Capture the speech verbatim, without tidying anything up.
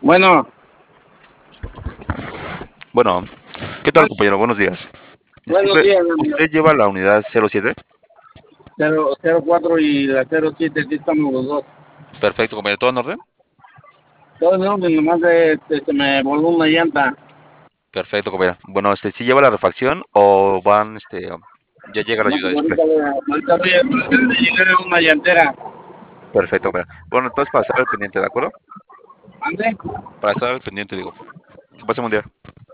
Bueno, Bueno, ¿qué tal, compañero? Buenos días. buenos Disculpe, días, amigo. ¿usted lleva la unidad cero siete? Cero, cero cuatro y la cero siete, aquí estamos los dos. Perfecto, compañero. ¿Todo en orden? Todo el orden, nomás de, este, se me voló una llanta. Perfecto, compañero. Bueno, este, ¿sí lleva la refacción o van, este, ya llega la No, ayuda pues express? ahorita, voy a- ahorita voy a tratar de llegar a una llantera. Perfecto, compañero. Bueno, entonces para estar al pendiente, ¿de acuerdo? ¿Ande? Para estar al pendiente, digo. Que pase un día.